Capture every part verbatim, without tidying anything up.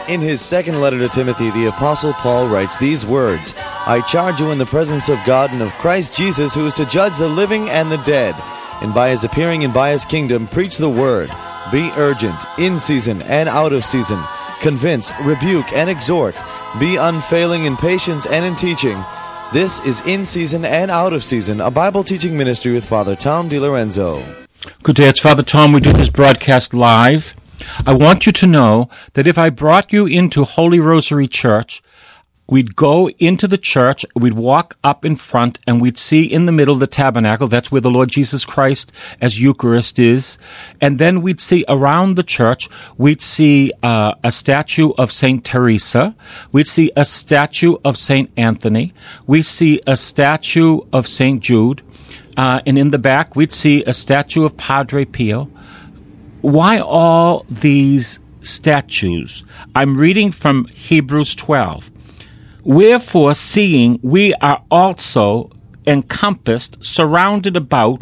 In his second letter to Timothy, the Apostle Paul writes these words, I charge you in the presence of God and of Christ Jesus, who is to judge the living and the dead, and by his appearing and by his kingdom, preach the word. Be urgent, in season and out of season. Convince, rebuke, and exhort. Be unfailing in patience and in teaching. This is In Season and Out of Season, a Bible teaching ministry with Father Tom DiLorenzo. Good day, it's Father Tom. We do this broadcast live. I want you to know that if I brought you into Holy Rosary Church, we'd go into the church, we'd walk up in front, and we'd see in the middle the tabernacle. That's where the Lord Jesus Christ as Eucharist is. And then we'd see around the church, we'd see uh, a statue of Saint Teresa. We'd see a statue of Saint Anthony. We'd see a statue of Saint Jude. Uh, and in the back, we'd see a statue of Padre Pio. Why all these statues? I'm reading from Hebrews twelve. Wherefore, seeing we are also encompassed, surrounded about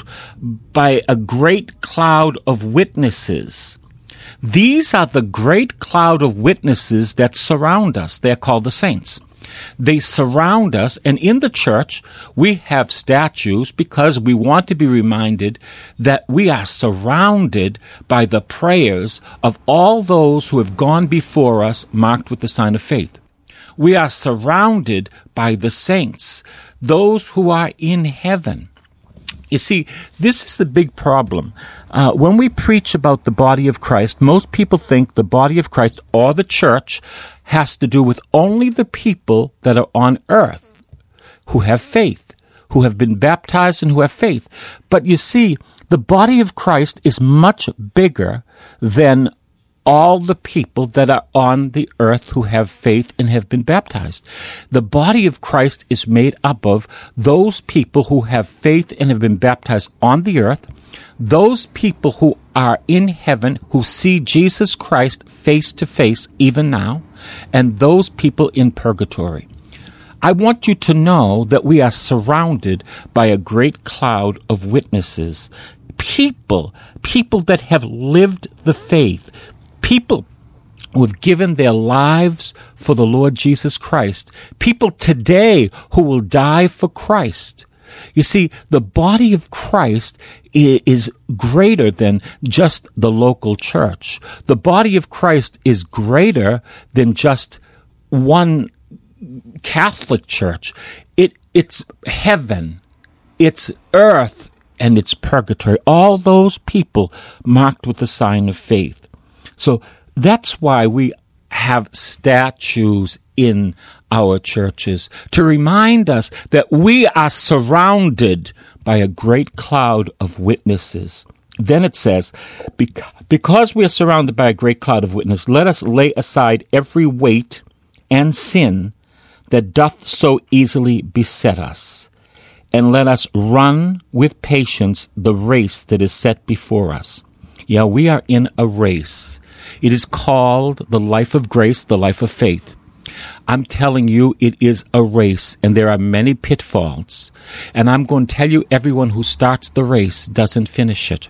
by a great cloud of witnesses. These are the great cloud of witnesses that surround us. They're called the saints. They surround us, and in the church, we have statues because we want to be reminded that we are surrounded by the prayers of all those who have gone before us, marked with the sign of faith. We are surrounded by the saints, those who are in heaven. You see, this is the big problem. Uh, when we preach about the body of Christ, most people think the body of Christ or the church has to do with only the people that are on earth who have faith, who have been baptized and who have faith. But you see, the body of Christ is much bigger than all the people that are on the earth who have faith and have been baptized. The body of Christ is made up of those people who have faith and have been baptized on the earth, those people who are in heaven, who see Jesus Christ face to face even now, and those people in purgatory. I want you to know that we are surrounded by a great cloud of witnesses, people, people that have lived the faith, people who have given their lives for the Lord Jesus Christ. People today who will die for Christ. You see, the body of Christ is greater than just the local church. The body of Christ is greater than just one Catholic church. It, it's heaven, it's earth, and it's purgatory. All those people marked with the sign of faith. So that's why we have statues in our churches, to remind us that we are surrounded by a great cloud of witnesses. Then it says, because we are surrounded by a great cloud of witnesses, let us lay aside every weight and sin that doth so easily beset us, and let us run with patience the race that is set before us. Yeah, we are in a race. It is called the life of grace, the life of faith. I'm telling you, it is a race, and there are many pitfalls. And I'm going to tell you, everyone who starts the race doesn't finish it.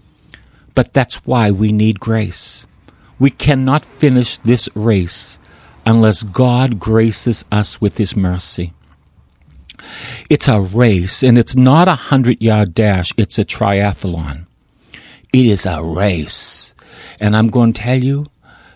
But that's why we need grace. We cannot finish this race unless God graces us with His mercy. It's a race, and it's not a hundred-yard dash. It's a triathlon. It is a race. And I'm going to tell you,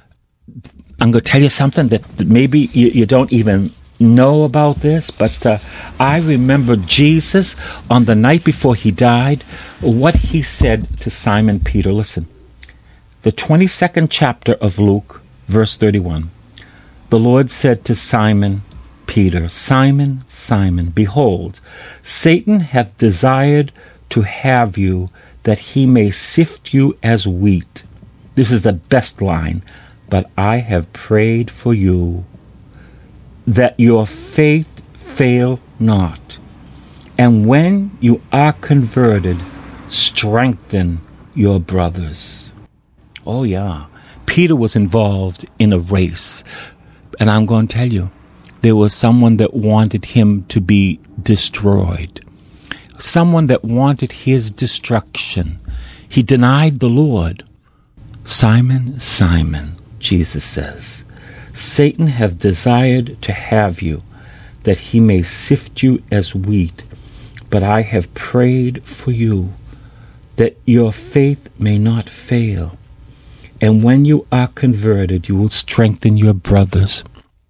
I'm going to tell you something that maybe you, you don't even know about this, but uh, I remember Jesus on the night before He died, what He said to Simon Peter. Listen, the twenty-second chapter of Luke, verse thirty-one. The Lord said to Simon Peter, Simon, Simon, behold, Satan hath desired to have you, that he may sift you as wheat. This is the best line. But I have prayed for you, that your faith fail not. And when you are converted, strengthen your brothers. Oh yeah, Peter was involved in a race. And I'm going to tell you, there was someone that wanted him to be destroyed. Someone that wanted his destruction. He denied the Lord. Simon, Simon, Jesus says, Satan have desired to have you, that he may sift you as wheat. But I have prayed for you, that your faith may not fail. And when you are converted, you will strengthen your brothers.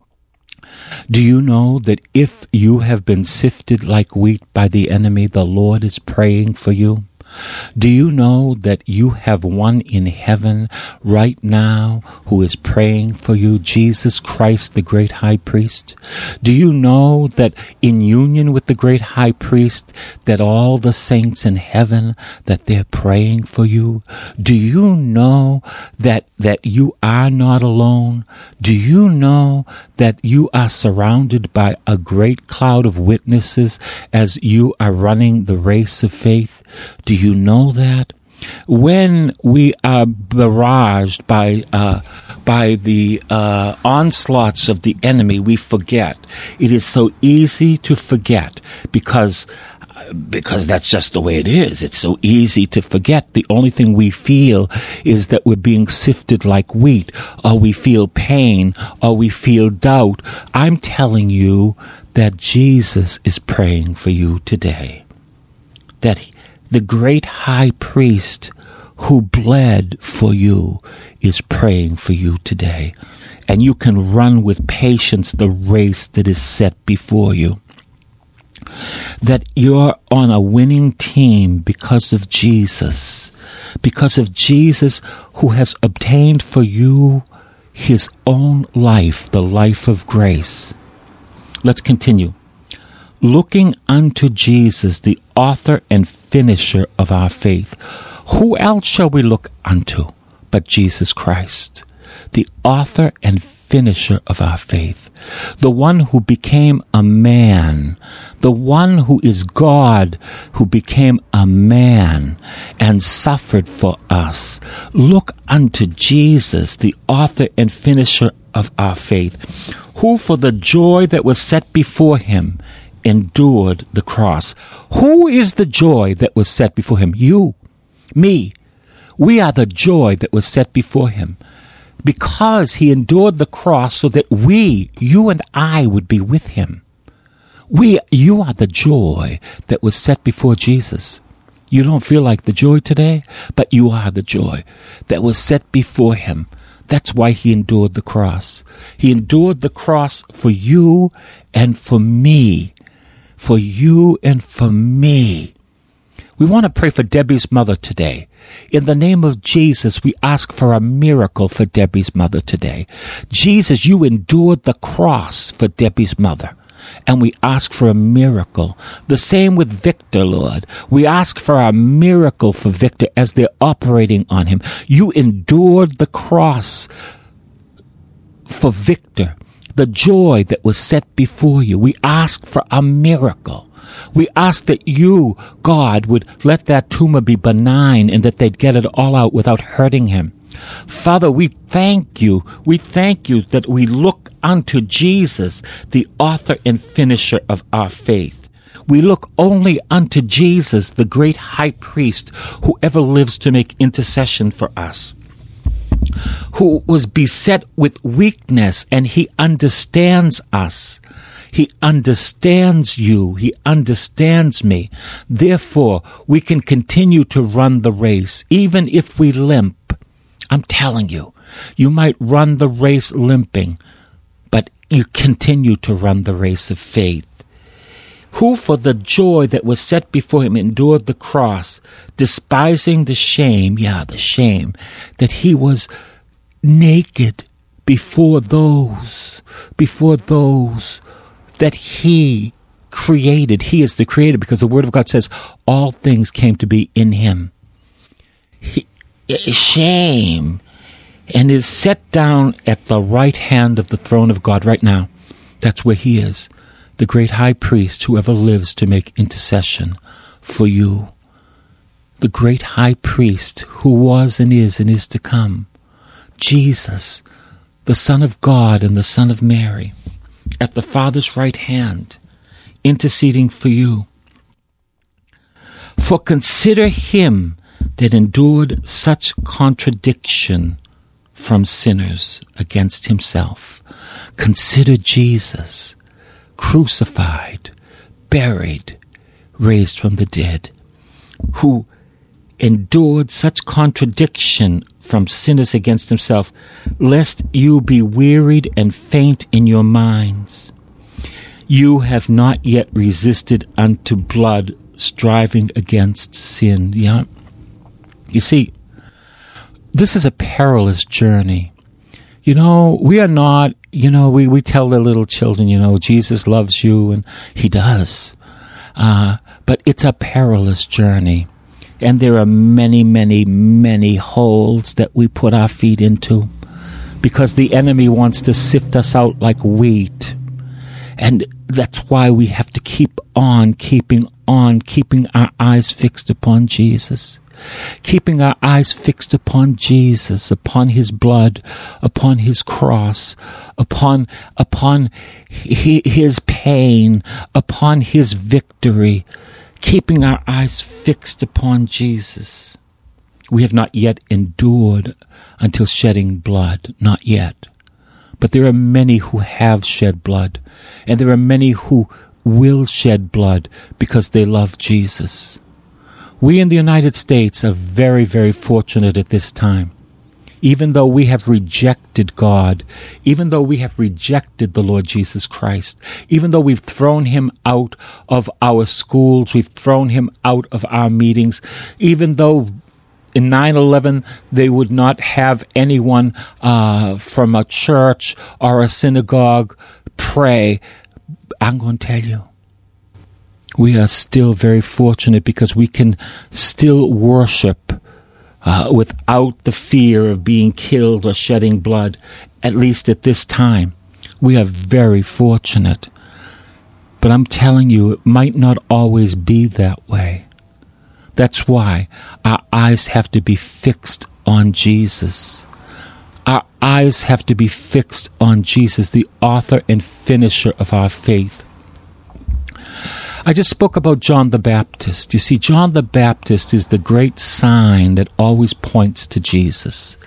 Do you know that if you have been sifted like wheat by the enemy, the Lord is praying for you? Do you know that you have one in heaven right now who is praying for you, Jesus Christ, the great high priest? Do you know that in union with the great high priest, that all the saints in heaven, that they're praying for you? Do you know that, that you are not alone? Do you know that you are surrounded by a great cloud of witnesses as you are running the race of faith? Do you know that? When we are barraged by uh, by the uh, onslaughts of the enemy, we forget. It is so easy to forget because because that's just the way it is. It's so easy to forget. The only thing we feel is that we're being sifted like wheat, or we feel pain, or we feel doubt. I'm telling you that Jesus is praying for you today. That he, the great high priest who bled for you is praying for you today. And you can run with patience the race that is set before you. That you're on a winning team because of Jesus. Because of Jesus who has obtained for you his own life, the life of grace. Let's continue. Looking unto Jesus, the author and finisher of our faith. Who else shall we look unto but Jesus Christ, the author and finisher of our faith, the one who became a man, the one who is God, who became a man and suffered for us. Look unto Jesus, the author and finisher of our faith, who for the joy that was set before him endured the cross. Who is the joy that was set before him? You, me. We are the joy that was set before him. Because he endured the cross so that we, you and I, would be with him. We, you are the joy that was set before Jesus. You don't feel like the joy today, but you are the joy that was set before him. That's why he endured the cross. He endured the cross for you and for me. For you and for me. We want to pray for Debbie's mother today. In the name of Jesus, we ask for a miracle for Debbie's mother today. Jesus, you endured the cross for Debbie's mother. And we ask for a miracle. The same with Victor, Lord. We ask for a miracle for Victor as they're operating on him. You endured the cross for Victor. The joy that was set before you. We ask for a miracle. We ask that you, God, would let that tumor be benign and that they'd get it all out without hurting him. Father, we thank you. We thank you that we look unto Jesus, the author and finisher of our faith. We look only unto Jesus, the great high priest, who ever lives to make intercession for us, who was beset with weakness, and he understands us. He understands you. He understands me. Therefore, we can continue to run the race, even if we limp. I'm telling you, you might run the race limping, but you continue to run the race of faith. Who for the joy that was set before him endured the cross, despising the shame, yeah, the shame, that he was naked before those, before those that he created. He is the creator because the Word of God says all things came to be in him. He, shame, and is set down at the right hand of the throne of God right now. That's where he is. The great high priest who ever lives to make intercession for you. The great high priest who was and is and is to come. Jesus, the Son of God and the Son of Mary, at the Father's right hand, interceding for you. For consider him that endured such contradiction from sinners against himself. Consider Jesus, crucified, buried, raised from the dead, who endured such contradiction from sinners against himself, lest you be wearied and faint in your minds. You have not yet resisted unto blood, striving against sin. Yeah. You see, this is a perilous journey. You know, we are not, you know, we, we tell the little children, you know, Jesus loves you, and he does. Uh, but it's a perilous journey. And there are many, many, many holes that we put our feet into because the enemy wants to sift us out like wheat. And that's why we have to keep on, keeping on, keeping our eyes fixed upon Jesus. Keeping our eyes fixed upon Jesus, upon his blood, upon his cross, upon, upon his pain, upon his victory. Keeping our eyes fixed upon Jesus. We have not yet endured until shedding blood. Not yet. But there are many who have shed blood. And there are many who will shed blood because they love Jesus. We in the United States are very, very fortunate at this time. Even though we have rejected God, even though we have rejected the Lord Jesus Christ, even though we've thrown him out of our schools, we've thrown him out of our meetings, even though in nine eleven they would not have anyone uh, from a church or a synagogue pray, I'm going to tell you, we are still very fortunate because we can still worship uh, without the fear of being killed or shedding blood, at least at this time. We are very fortunate. But I'm telling you, it might not always be that way. That's why our eyes have to be fixed on Jesus. Our eyes have to be fixed on Jesus, the author and finisher of our faith. I just spoke about John the Baptist. You see, John the Baptist is the great sign that always points to Jesus.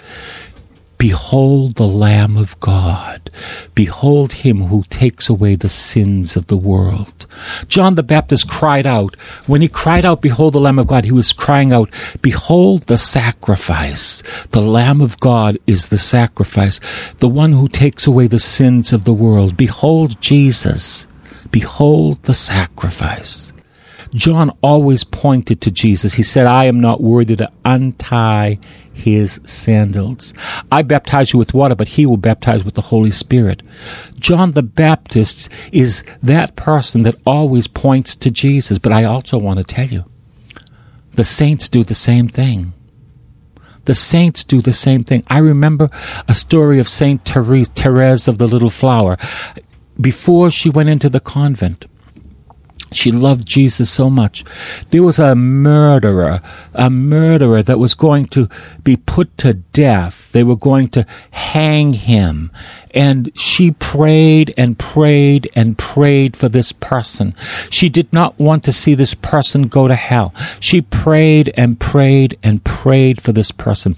Behold the Lamb of God. Behold him who takes away the sins of the world. John the Baptist cried out. When he cried out, behold the Lamb of God, he was crying out, behold the sacrifice. The Lamb of God is the sacrifice, the one who takes away the sins of the world. Behold Jesus. Behold the sacrifice. John always pointed to Jesus. He said, I am not worthy to untie his sandals. I baptize you with water, but he will baptize with the Holy Spirit. John the Baptist is that person that always points to Jesus. But I also want to tell you, the saints do the same thing. The saints do the same thing. I remember a story of Saint Therese, Therese of the Little Flower. Before she went into the convent, she loved Jesus so much. There was a murderer, a murderer that was going to be put to death. They were going to hang him. And she prayed and prayed and prayed for this person. She did not want to see this person go to hell. She prayed and prayed and prayed for this person.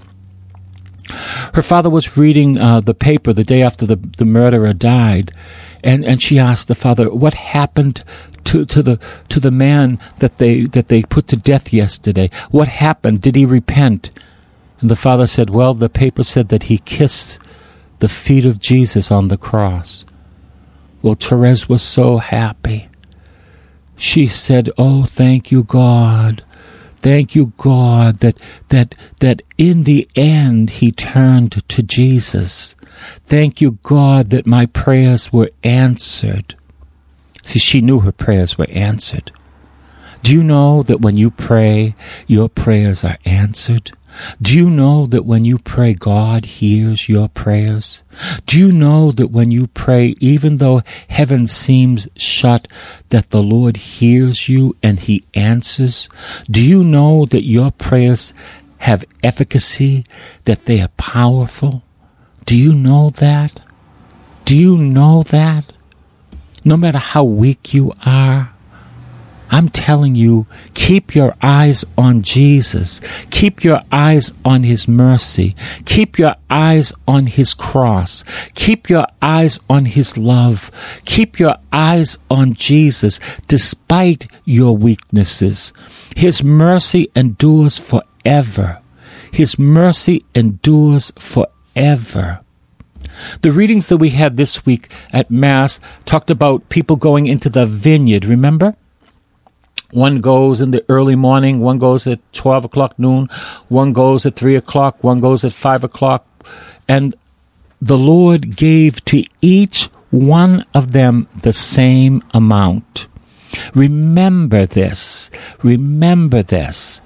Her father was reading uh, the paper the day after the, the murderer died, and, and she asked the father, what happened to, to the to the man that they that they put to death yesterday? What happened? Did he repent? And the father said, well, the paper said that he kissed the feet of Jesus on the cross. Well, Therese was so happy. She said, oh, thank you, God. Thank you, God, that that that in the end he turned to Jesus. Thank you, God, that my prayers were answered. See, she knew her prayers were answered. Do you know that when you pray, your prayers are answered? Do you know that when you pray, God hears your prayers? Do you know that when you pray, even though heaven seems shut, that the Lord hears you and he answers? Do you know that your prayers have efficacy, that they are powerful? Do you know that? Do you know that? No matter how weak you are, I'm telling you, keep your eyes on Jesus. Keep your eyes on his mercy. Keep your eyes on his cross. Keep your eyes on his love. Keep your eyes on Jesus despite your weaknesses. His mercy endures forever. His mercy endures forever. The readings that we had this week at Mass talked about people going into the vineyard, remember? One goes in the early morning, one goes at twelve o'clock noon, one goes at three o'clock, one goes at five o'clock. And the Lord gave to each one of them the same amount. Remember this. Remember this.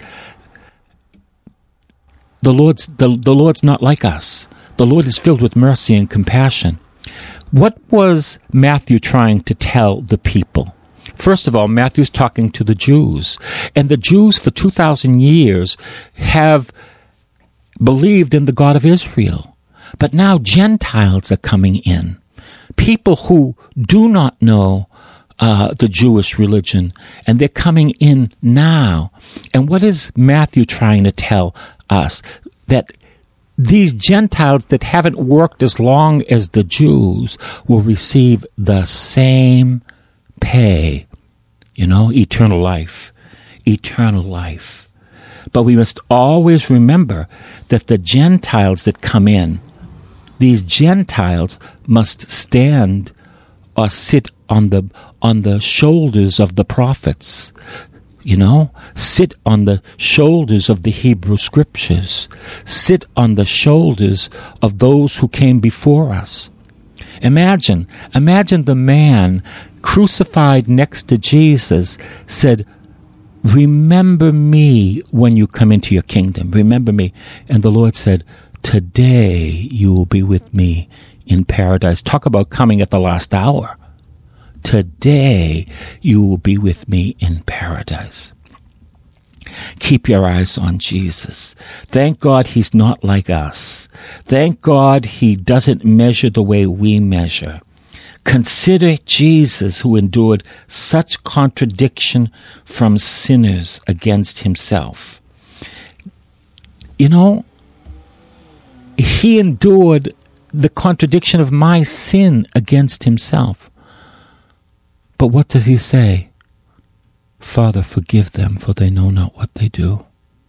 The Lord's, the, the Lord's not like us. The Lord is filled with mercy and compassion. What was Matthew trying to tell the people? First of all, Matthew's talking to the Jews. And the Jews for two thousand years have believed in the God of Israel. But now Gentiles are coming in. People who do not know uh, the Jewish religion. And they're coming in now. And what is Matthew trying to tell us? That these Gentiles that haven't worked as long as the Jews will receive the same pay, you know, eternal life, eternal life. But we must always remember that the Gentiles that come in, these Gentiles must stand or sit on the on the shoulders of the prophets. You know, sit on the shoulders of the Hebrew Scriptures. Sit on the shoulders of those who came before us. Imagine, imagine the man crucified next to Jesus said, remember me when you come into your kingdom. Remember me. And the Lord said, today you will be with me in paradise. Talk about coming at the last hour. Today you will be with me in paradise. Keep your eyes on Jesus. Thank God he's not like us. Thank God he doesn't measure the way we measure. Consider Jesus, who endured such contradiction from sinners against himself. You know, he endured the contradiction of my sin against himself. But what does he say? Father, forgive them, for they know not what they do.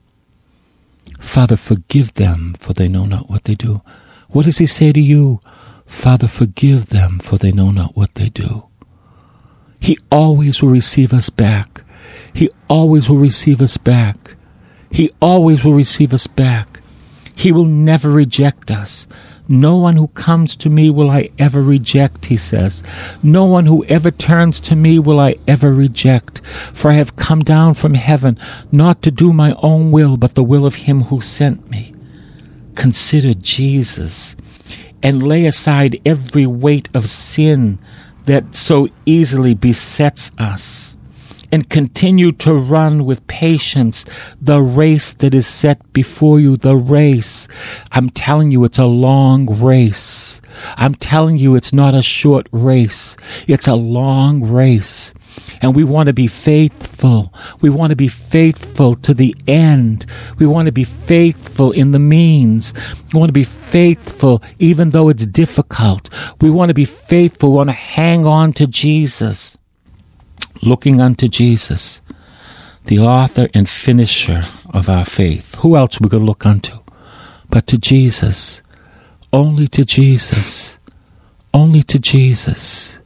Father, forgive them, for they know not what they do. What does he say to you? Father, forgive them, for they know not what they do. He always will receive us back. He always will receive us back. He always will receive us back. He will never reject us. No one who comes to me will I ever reject, he says. No one who ever turns to me will I ever reject. For I have come down from heaven, not to do my own will, but the will of him who sent me. Consider Jesus, and lay aside every weight of sin that so easily besets us. And continue to run with patience the race that is set before you, the race. I'm telling you, it's a long race. I'm telling you, it's not a short race. It's a long race. And we want to be faithful. We want to be faithful to the end. We want to be faithful in the means. We want to be faithful even though it's difficult. We want to be faithful. We want to hang on to Jesus. Looking unto Jesus, the author and finisher of our faith. Who else are we going to look unto but to Jesus? Only to Jesus. Only to Jesus.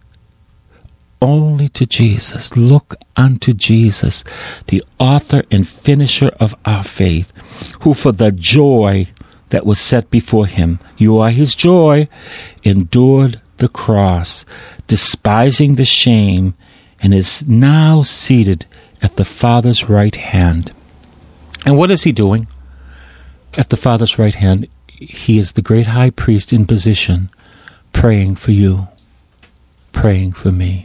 Only to Jesus. Look unto Jesus, the author and finisher of our faith, who for the joy that was set before him, you are his joy, endured the cross, despising the shame, and is now seated at the Father's right hand. And what is he doing? At the Father's right hand, he is the great high priest in position, praying for you, praying for me.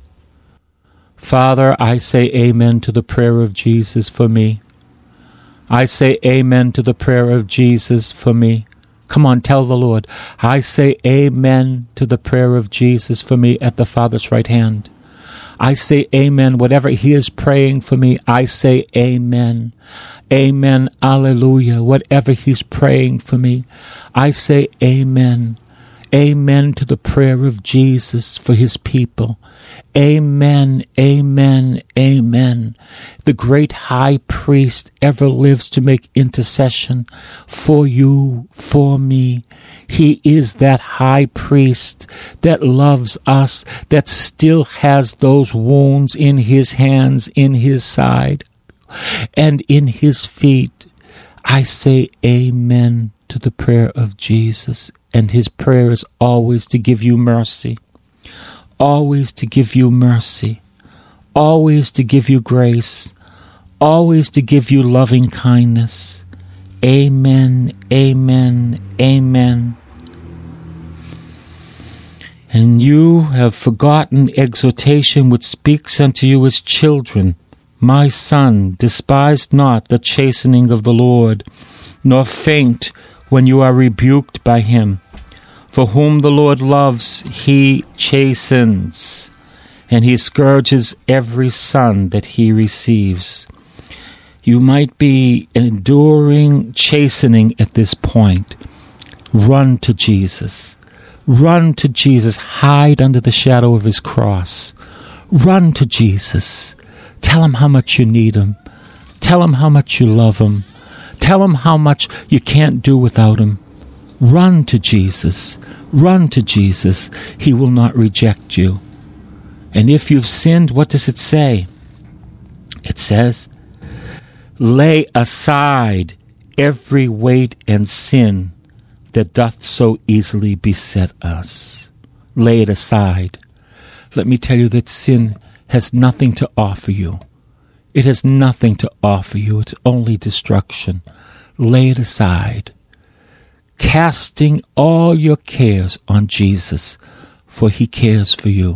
Father, I say amen to the prayer of Jesus for me. I say amen to the prayer of Jesus for me. Come on, tell the Lord. I say amen to the prayer of Jesus for me at the Father's right hand. I say amen. Whatever he is praying for me, I say amen. Amen. Alleluia. Whatever he's praying for me, I say amen. Amen to the prayer of Jesus for his people. Amen, amen, amen. The great high priest ever lives to make intercession for you, for me. He is that high priest that loves us, that still has those wounds in his hands, in his side, and in his feet. I say amen to the prayer of Jesus. And his prayer is always to give you mercy, always to give you mercy, always to give you grace, always to give you loving kindness. Amen, amen, amen. And you have forgotten exhortation which speaks unto you as children. My son, despise not the chastening of the Lord, nor faint when you are rebuked by him. For whom the Lord loves, he chastens, and he scourges every son that he receives. You might be enduring chastening at this point. Run to Jesus. Run to Jesus. Hide under the shadow of his cross. Run to Jesus. Tell him how much you need him. Tell him how much you love him. Tell him how much you can't do without him. Run to Jesus. Run to Jesus. He will not reject you. And if you've sinned, what does it say? It says, lay aside every weight and sin that doth so easily beset us. Lay it aside. Let me tell you that sin has nothing to offer you. It has nothing to offer you. It's only destruction. Lay it aside. Casting all your cares on Jesus, for he cares for you.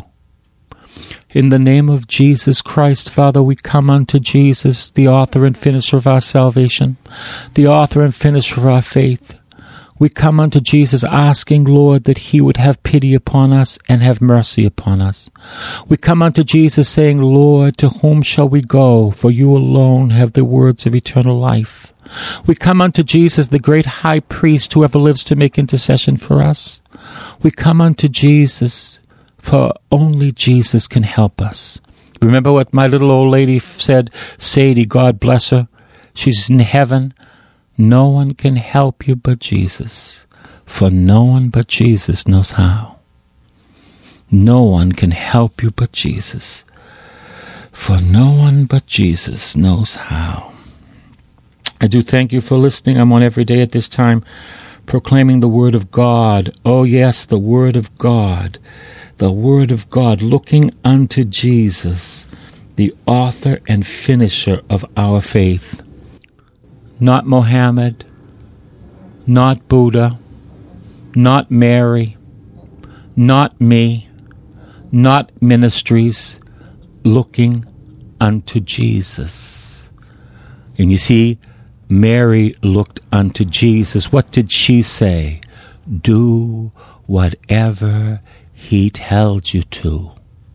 In the name of Jesus Christ, Father, we come unto Jesus, the author and finisher of our salvation, the author and finisher of our faith. We come unto Jesus asking, Lord, that he would have pity upon us and have mercy upon us. We come unto Jesus saying, Lord, to whom shall we go? For you alone have the words of eternal life. We come unto Jesus, the great high priest, who ever lives to make intercession for us. We come unto Jesus, for only Jesus can help us. Remember what my little old lady said, Sadie, God bless her. She's in heaven. No one can help you but Jesus, for no one but Jesus knows how. No one can help you but Jesus, for no one but Jesus knows how. I do thank you for listening. I'm on every day at this time, proclaiming the Word of God. Oh yes, the Word of God. The Word of God, looking unto Jesus, the author and finisher of our faith. Not Mohammed, not Buddha, not Mary, not me, not ministries, looking unto Jesus. And you see, Mary looked unto Jesus. What did she say? Do whatever he tells you to.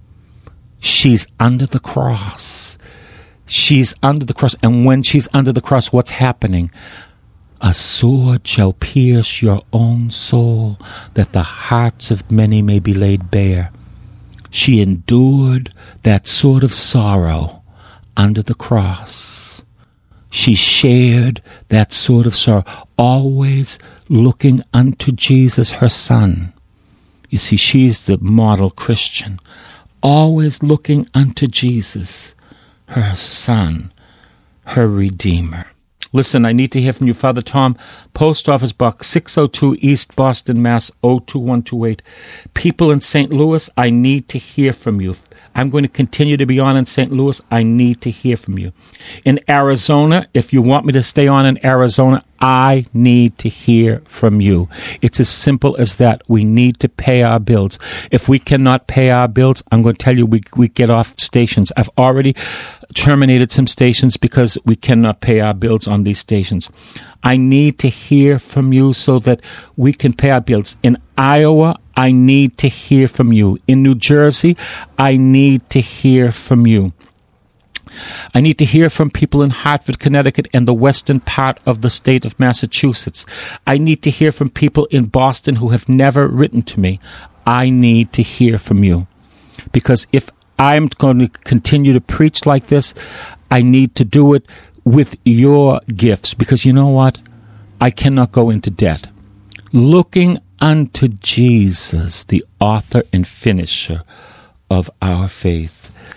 She's under the cross. She's under the cross. And when she's under the cross, what's happening? A sword shall pierce your own soul, that the hearts of many may be laid bare. She endured that sort of sorrow under the cross. She shared that sort of sorrow, always looking unto Jesus, her Son. You see, she's the model Christian, always looking unto Jesus, her Son, her Redeemer. Listen, I need to hear from you. Father Tom, Post Office Box six oh two East Boston, Mass. oh two one two eight. People in Saint Louis, I need to hear from you. I'm going to continue to be on in Saint Louis. I need to hear from you. In Arizona, if you want me to stay on in Arizona, I need to hear from you. It's as simple as that. We need to pay our bills. If we cannot pay our bills, I'm going to tell you we we get off stations. I've already terminated some stations because we cannot pay our bills on these stations. I need to hear from you so that we can pay our bills. In Iowa, I need to hear from you. In New Jersey, I need to hear from you. I need to hear from people in Hartford, Connecticut, and the western part of the state of Massachusetts. I need to hear from people in Boston who have never written to me. I need to hear from you. Because if I'm going to continue to preach like this, I need to do it with your gifts. Because you know what? I cannot go into debt. Looking unto Jesus, the author and finisher of our faith.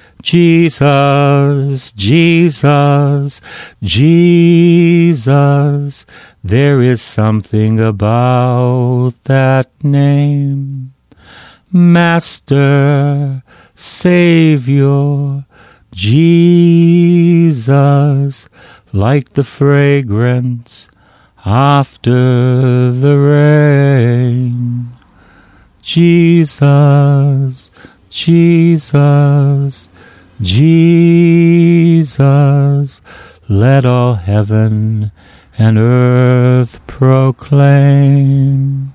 Jesus, Jesus, Jesus, there is something about that name. Master, Savior, Jesus, like the fragrance after the rain. Jesus, Jesus, Jesus, let all heaven and earth proclaim.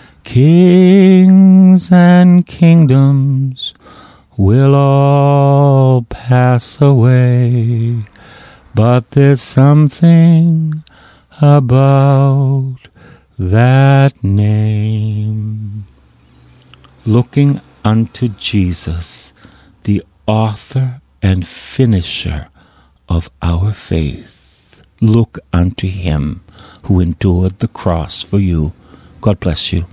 Kings and kingdoms will all pass away, but there's something about that name. Looking unto Jesus, the author and finisher of our faith. Look unto him who endured the cross for you. God bless you.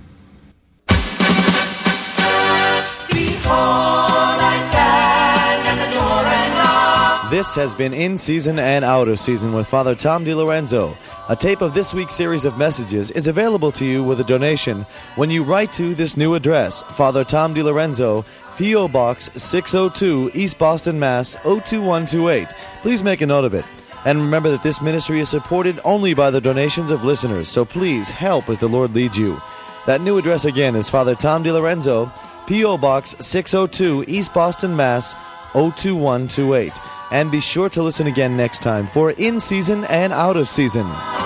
Behold, I stand at the door and knock. This has been In Season and Out of Season with Father Tom DiLorenzo. A tape of this week's series of messages is available to you with a donation when you write to this new address, Father Tom DiLorenzo, P O. Box six oh two, East Boston, Mass. oh two one two eight. Please make a note of it. And remember that this ministry is supported only by the donations of listeners, so please help as the Lord leads you. That new address again is Father Tom DiLorenzo, P O. Box six oh two, East Boston, Mass. oh two one two eight. And be sure to listen again next time for In Season and Out of Season.